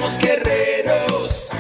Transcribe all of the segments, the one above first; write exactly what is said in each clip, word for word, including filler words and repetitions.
Somos guerreros.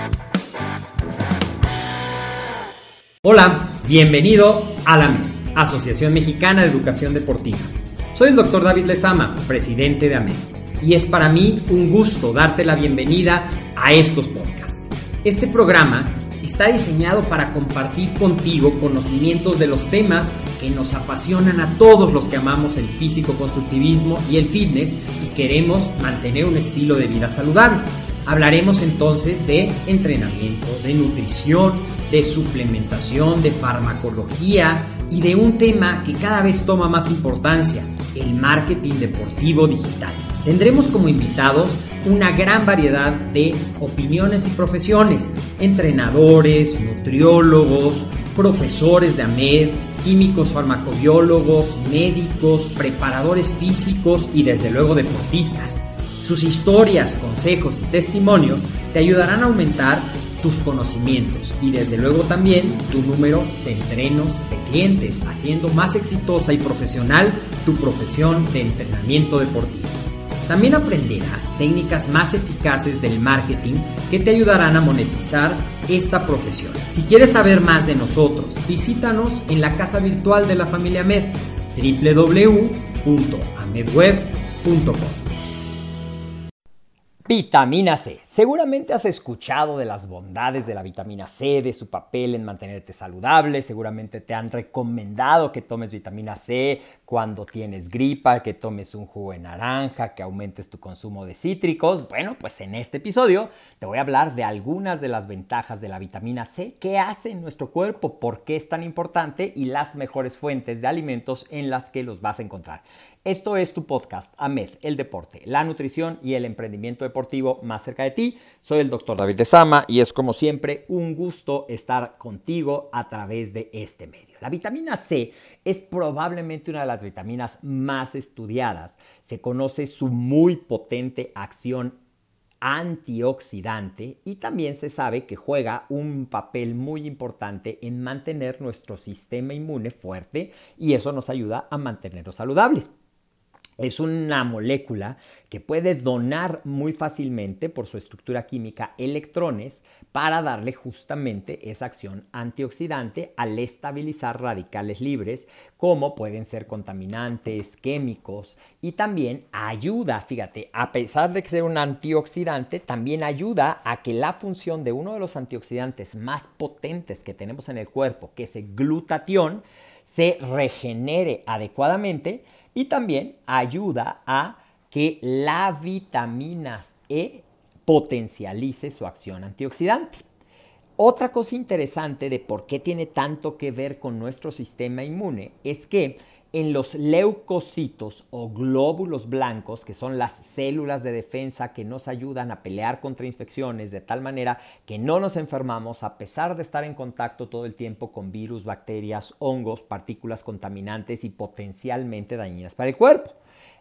Hola, bienvenido a la A M E D, Asociación Mexicana de Educación Deportiva. Soy el doctor David Lezama, presidente de A M E D, y es para mí un gusto darte la bienvenida a estos podcasts. Este programa está diseñado para compartir contigo conocimientos de los temas que nos apasionan a todos los que amamos el físico-constructivismo y el fitness y queremos mantener un estilo de vida saludable. Hablaremos entonces de entrenamiento, de nutrición, de suplementación, de farmacología y de un tema que cada vez toma más importancia, el marketing deportivo digital. Tendremos como invitados una gran variedad de opiniones y profesiones, entrenadores, nutriólogos, profesores de A M E D, químicos farmacobiólogos, médicos, preparadores físicos y desde luego deportistas. Sus historias, consejos y testimonios te ayudarán a aumentar tus conocimientos y desde luego también tu número de entrenos de clientes, haciendo más exitosa y profesional tu profesión de entrenamiento deportivo. También aprenderás técnicas más eficaces del marketing que te ayudarán a monetizar esta profesión. Si quieres saber más de nosotros, visítanos en la casa virtual de la familia A M E D, doble u doble u doble u punto amedweb punto com. Vitamina C. Seguramente has escuchado de las bondades de la vitamina C, de su papel en mantenerte saludable. Seguramente te han recomendado que tomes vitamina C cuando tienes gripa, que tomes un jugo de naranja, que aumentes tu consumo de cítricos. Bueno, pues en este episodio te voy a hablar de algunas de las ventajas de la vitamina C, qué hace en nuestro cuerpo, por qué es tan importante y las mejores fuentes de alimentos en las que los vas a encontrar. Esto es tu podcast, A M E D, el deporte, la nutrición y el emprendimiento deportivo más cerca de ti. Soy el doctor David Lezama y es como siempre un gusto estar contigo a través de este medio. La vitamina C es probablemente una de las vitaminas más estudiadas. Se conoce su muy potente acción antioxidante y también se sabe que juega un papel muy importante en mantener nuestro sistema inmune fuerte y eso nos ayuda a mantenernos saludables. Es una molécula que puede donar muy fácilmente por su estructura química electrones para darle justamente esa acción antioxidante al estabilizar radicales libres como pueden ser contaminantes, químicos y también ayuda, fíjate, a pesar de que sea un antioxidante, también ayuda a que la función de uno de los antioxidantes más potentes que tenemos en el cuerpo, que es el glutatión, se regenere adecuadamente. Y también ayuda a que la vitamina E potencialice su acción antioxidante. Otra cosa interesante de por qué tiene tanto que ver con nuestro sistema inmune es que en los leucocitos o glóbulos blancos, que son las células de defensa que nos ayudan a pelear contra infecciones de tal manera que no nos enfermamos a pesar de estar en contacto todo el tiempo con virus, bacterias, hongos, partículas contaminantes y potencialmente dañinas para el cuerpo.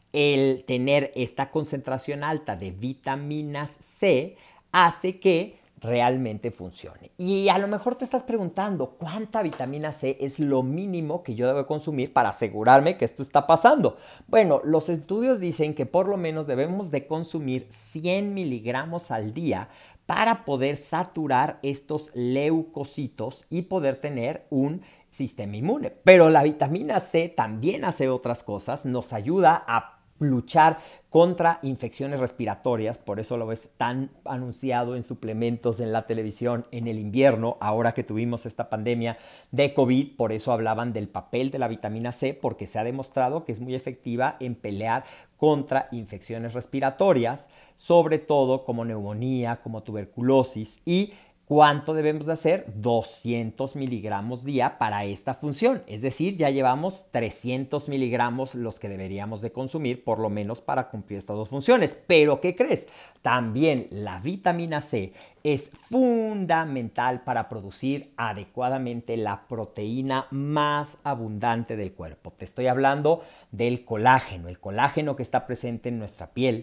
El tener esta concentración alta de vitaminas C hace que realmente funcione. Y a lo mejor te estás preguntando, ¿cuánta vitamina C es lo mínimo que yo debo consumir para asegurarme que esto está pasando? Bueno, los estudios dicen que por lo menos debemos de consumir cien miligramos al día para poder saturar estos leucocitos y poder tener un sistema inmune. Pero la vitamina C también hace otras cosas, nos ayuda a luchar contra infecciones respiratorias, por eso lo ves tan anunciado en suplementos en la televisión en el invierno, ahora que tuvimos esta pandemia de COVID, por eso hablaban del papel de la vitamina C, porque se ha demostrado que es muy efectiva en pelear contra infecciones respiratorias, sobre todo como neumonía, como tuberculosis y ¿cuánto debemos de hacer? doscientos miligramos día para esta función. Es decir, ya llevamos trescientos miligramos los que deberíamos de consumir por lo menos para cumplir estas dos funciones. Pero ¿qué crees? También la vitamina C es fundamental para producir adecuadamente la proteína más abundante del cuerpo. Te estoy hablando del colágeno, el colágeno que está presente en nuestra piel,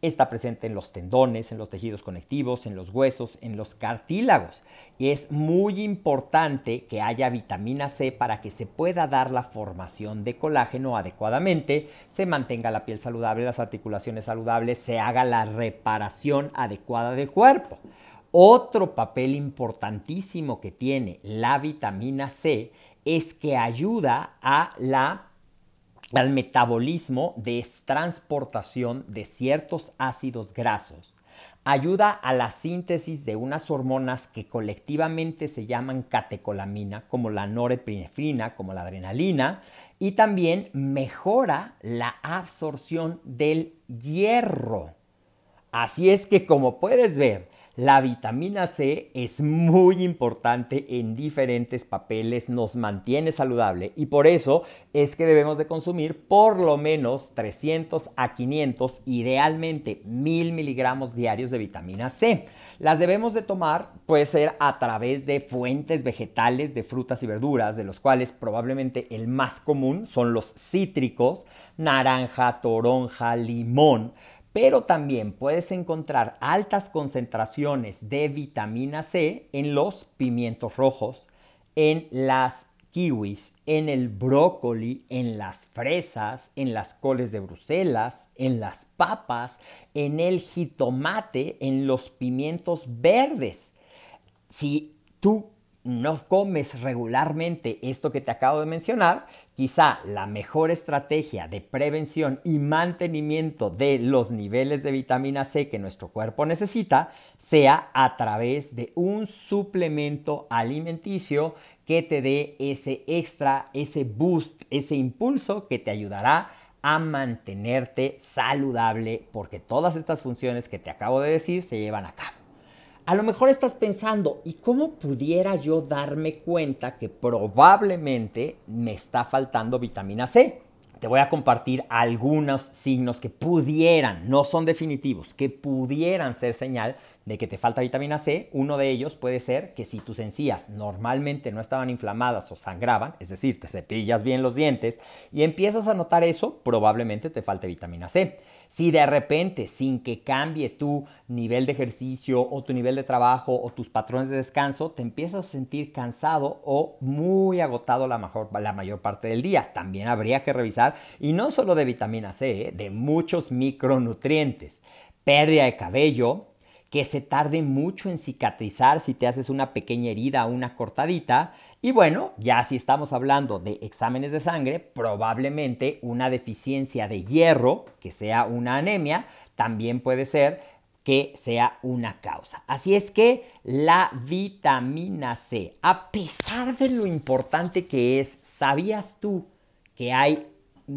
Está presente en los tendones, en los tejidos conectivos, en los huesos, en los cartílagos. Y es muy importante que haya vitamina C para que se pueda dar la formación de colágeno adecuadamente, se mantenga la piel saludable, las articulaciones saludables, se haga la reparación adecuada del cuerpo. Otro papel importantísimo que tiene la vitamina C es que ayuda a la al metabolismo de transportación de ciertos ácidos grasos. Ayuda a la síntesis de unas hormonas que colectivamente se llaman catecolamina, como la norepinefrina, como la adrenalina, y también mejora la absorción del hierro. Así es que, como puedes ver, la vitamina C es muy importante en diferentes papeles, nos mantiene saludable y por eso es que debemos de consumir por lo menos trescientos a quinientos, idealmente mil miligramos diarios de vitamina C. Las debemos de tomar, puede ser a través de fuentes vegetales, de frutas y verduras, de los cuales probablemente el más común son los cítricos, naranja, toronja, limón. Pero también puedes encontrar altas concentraciones de vitamina C en los pimientos rojos, en las kiwis, en el brócoli, en las fresas, en las coles de Bruselas, en las papas, en el jitomate, en los pimientos verdes. Si tú no comes regularmente esto que te acabo de mencionar, quizá la mejor estrategia de prevención y mantenimiento de los niveles de vitamina C que nuestro cuerpo necesita sea a través de un suplemento alimenticio que te dé ese extra, ese boost, ese impulso que te ayudará a mantenerte saludable, porque todas estas funciones que te acabo de decir se llevan a cabo. A lo mejor estás pensando, ¿y cómo pudiera yo darme cuenta que probablemente me está faltando vitamina C? Te voy a compartir algunos signos que pudieran, no son definitivos, que pudieran ser señal de que te falta vitamina C. Uno de ellos puede ser que si tus encías normalmente no estaban inflamadas o sangraban, es decir, te cepillas bien los dientes y empiezas a notar eso, probablemente te falte vitamina C. Si de repente, sin que cambie tu nivel de ejercicio o tu nivel de trabajo o tus patrones de descanso, te empiezas a sentir cansado o muy agotado la, mejor, la mayor parte del día, también habría que revisar, y no solo de vitamina C, ¿eh? de muchos micronutrientes. Pérdida de cabello, que se tarde mucho en cicatrizar si te haces una pequeña herida o una cortadita. Y bueno, ya si estamos hablando de exámenes de sangre, probablemente una deficiencia de hierro, que sea una anemia, también puede ser que sea una causa. Así es que la vitamina C, a pesar de lo importante que es, ¿sabías tú que hay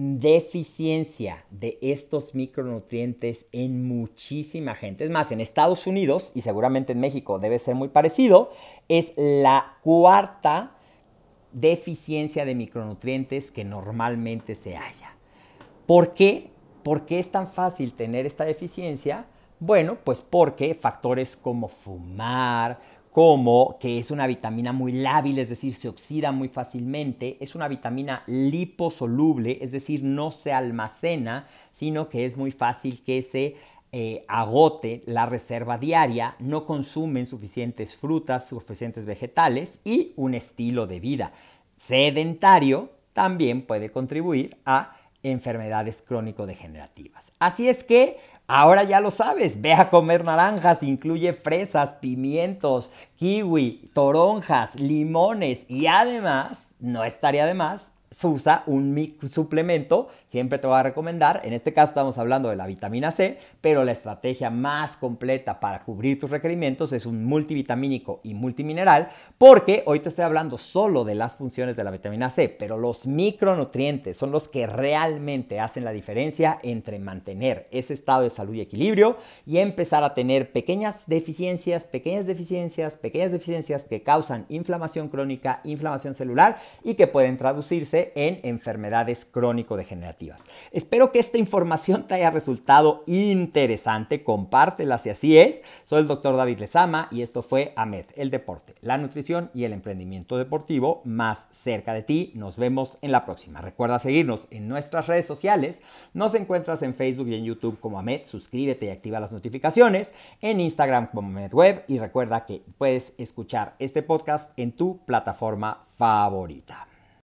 deficiencia de estos micronutrientes en muchísima gente? Es más, en Estados Unidos, y seguramente en México debe ser muy parecido, es la cuarta deficiencia de micronutrientes que normalmente se halla. ¿Por qué? ¿Por qué es tan fácil tener esta deficiencia? Bueno, pues porque factores como fumar, como que es una vitamina muy lábil, es decir, se oxida muy fácilmente, es una vitamina liposoluble, es decir, no se almacena, sino que es muy fácil que se eh, agote la reserva diaria, no consumen suficientes frutas, suficientes vegetales y un estilo de vida sedentario también puede contribuir a enfermedades crónico-degenerativas. Así es que ahora ya lo sabes, ve a comer naranjas, incluye fresas, pimientos, kiwi, toronjas, limones y además, no estaría de más, se usa un suplemento, siempre te voy a recomendar, en este caso estamos hablando de la vitamina C, pero la estrategia más completa para cubrir tus requerimientos es un multivitamínico y multimineral, porque hoy te estoy hablando solo de las funciones de la vitamina C, pero los micronutrientes son los que realmente hacen la diferencia entre mantener ese estado de salud y equilibrio y empezar a tener pequeñas deficiencias, pequeñas deficiencias, pequeñas deficiencias que causan inflamación crónica, inflamación celular y que pueden traducirse centrándose en enfermedades crónico-degenerativas. Espero que esta información te haya resultado interesante. Compártela si así es. Soy el doctor David Lezama y esto fue AMED, el deporte, la nutrición y el emprendimiento deportivo más cerca de ti. Nos vemos en la próxima. Recuerda seguirnos en nuestras redes sociales. Nos encuentras en Facebook y en YouTube como AMED. Suscríbete y activa las notificaciones. En Instagram como AMEDweb. Y recuerda que puedes escuchar este podcast en tu plataforma favorita.